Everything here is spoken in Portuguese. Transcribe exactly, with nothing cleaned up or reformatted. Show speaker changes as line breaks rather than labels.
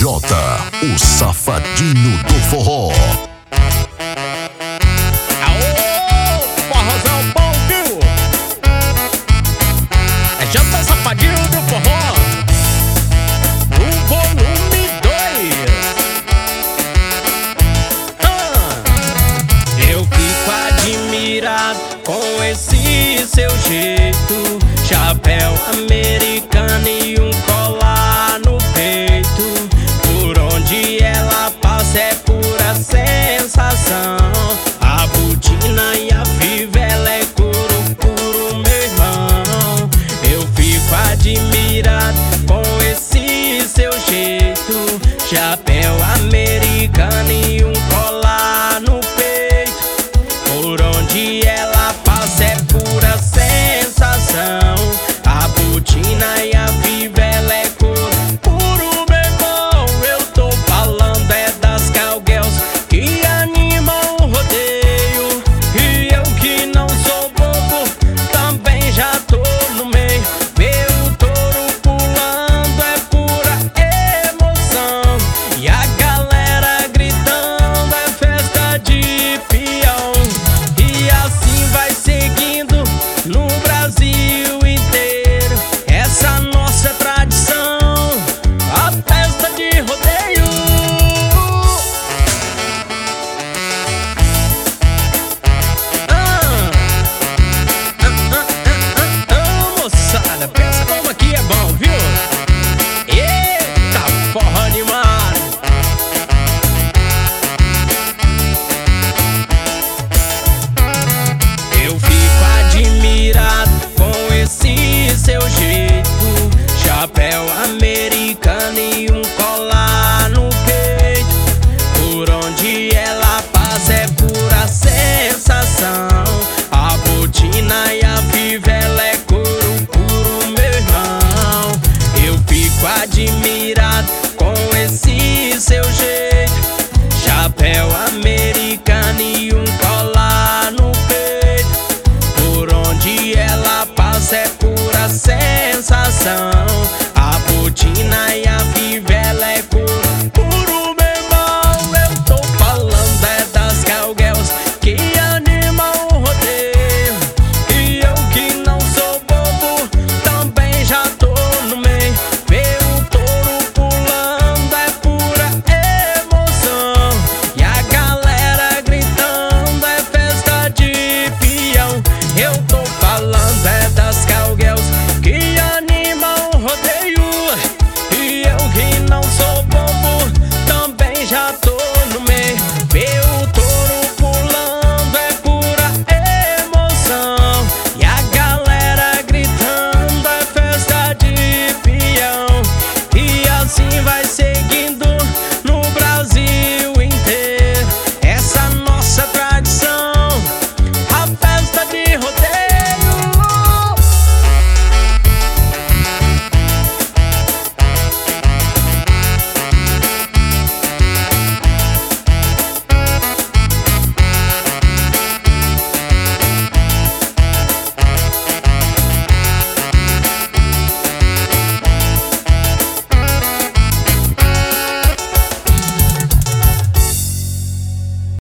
Jota, o safadinho do forró.
Aô, forrozão bom, viu? É Jota, safadinho do forró, no volume dois. ah, Eu fico admirado com esse seu jeito, chapéu americano e um colar no peito. Por onde ela passa é pura sensação. A botina e a fivela é couro puro, meu irmão. Eu fico admirado com esse seu jeito, chapéu americano e um colar no peito. Por onde ela passa é pura sensação. A botina e a fivela é couro puro, meu irmão. Eu tô falando é das cowgirls que animam o rodeio. E eu que não sou bobo, também já tô no meio. Ver o touro pulando é pura emoção. E a galera gritando é festa de peão. E assim vai seguindo no Brasil inteiro, essa nossa tradição, a festa de rodeio. Ah, ah, ah, ah, ah, ah, moçada, pensa como aqui é bom, viu? Eita, forró animado. Eu fico admirado com esse seu jeito, chapéu americano e um colar no peito. Por onde ela passa é pura sensação. A botina e a fivela é couro puro, meu irmão. Eu fico admirado com esse seu jeito, chapéu americano e um colar no peito. Por onde ela passa é pura sensação.